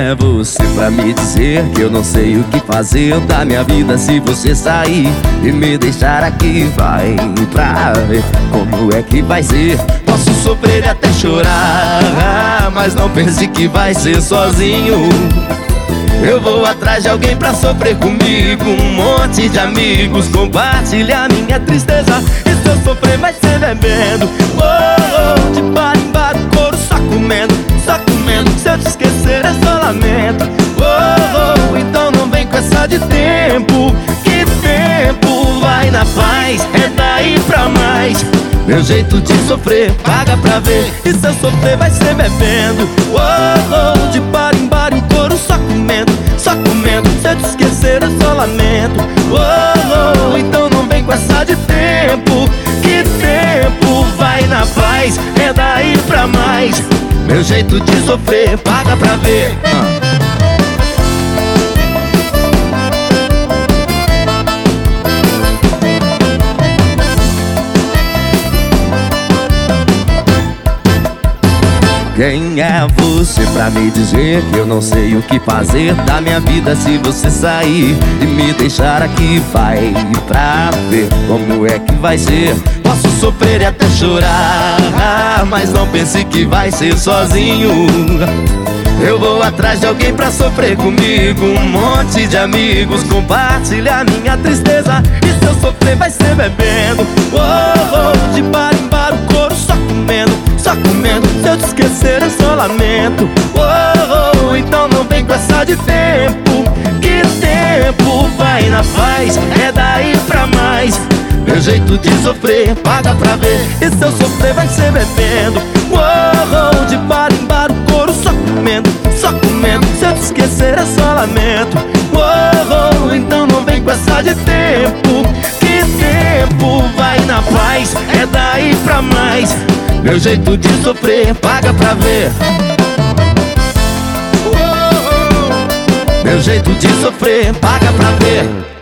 é você pra me dizer que eu não sei o que fazer da minha vida se você sair e me deixar aqui? Vai pra ver como é que vai ser. Posso sofrer e até chorar, mas não pense que vai ser sozinho. Eu vou atrás de alguém pra sofrer comigo, um monte de amigos compartilhar minha tristeza. E se eu sofrer vai ser bebendo, oh, de bar em bar, couro só comendo, só comendo. Se eu te esquecer é só lamento, oh, então não vem com essa de tempo. Que tempo, vai na paz, é daí pra mais. Meu jeito de sofrer, paga pra ver. E se eu sofrer vai ser bebendo, oh, de bar em bar, um couro só comendo, só comendo. Se eu te esquecer é só lamento, oh, então não vem com essa de tempo. Que tempo, vai na paz, é daí pra mais. Meu jeito de sofrer, paga pra ver. Quem é você pra me dizer que eu não sei o que fazer da minha vida se você sair e me deixar aqui? Vai pra ver como é que vai ser. Posso sofrer e até chorar, mas não pense que vai ser sozinho. Eu vou atrás de alguém pra sofrer comigo, um monte de amigos compartilhar minha tristeza. E se eu sofrer vai ser bebendo, oh, de bar em bar, o couro só comendo, só comendo. Se eu te esquecer é só lamento, oh, então não vem com essa de tempo. Que tempo, vai na paz, é daí pra mais. Meu jeito de sofrer, paga pra ver. E se eu sofrer vai ser bebendo, oh, de bar em bar, o couro só comendo, só comendo. Se eu te esquecer é só lamento, oh, então não vem com essa de tempo. Que tempo, vai na paz, é daí pra mais. Meu jeito de sofrer, paga pra ver. Meu jeito de sofrer, paga pra ver.